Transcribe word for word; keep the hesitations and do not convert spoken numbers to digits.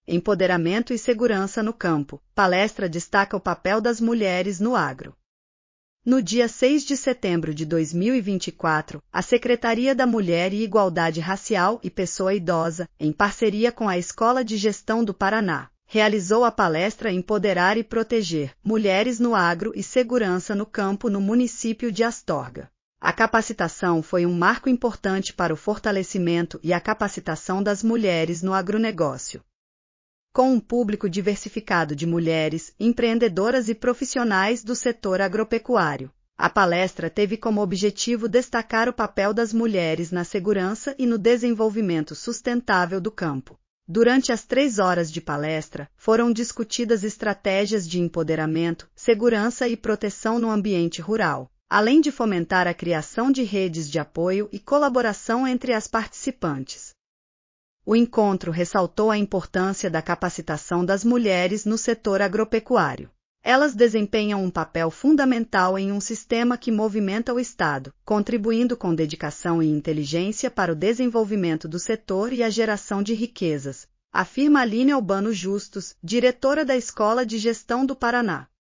Empoderamento e segurança no campo. Palestra destaca o papel das mulheres no agro. No dia seis de setembro de dois mil e vinte e quatro, a Secretaria da Mulher e Igualdade Racial e Pessoa Idosa, em parceria com a Escola de Gestão do Paraná, realizou a palestra Empoderar e Proteger Mulheres no Agro e Segurança no Campo no município de Astorga. A capacitação foi um marco importante para o fortalecimento e a capacitação das mulheres no agronegócio. Com um público diversificado de mulheres, empreendedoras e profissionais do setor agropecuário, a palestra teve como objetivo destacar o papel das mulheres na segurança e no desenvolvimento sustentável do campo. Durante as três horas de palestra, foram discutidas estratégias de empoderamento, segurança e proteção no ambiente rural, além de fomentar a criação de redes de apoio e colaboração entre as participantes. O encontro ressaltou a importância da capacitação das mulheres no setor agropecuário. Elas desempenham um papel fundamental em um sistema que movimenta o Estado, contribuindo com dedicação e inteligência para o desenvolvimento do setor e a geração de riquezas, afirma Aline Albano Justus, diretora da Escola de Gestão do Paraná.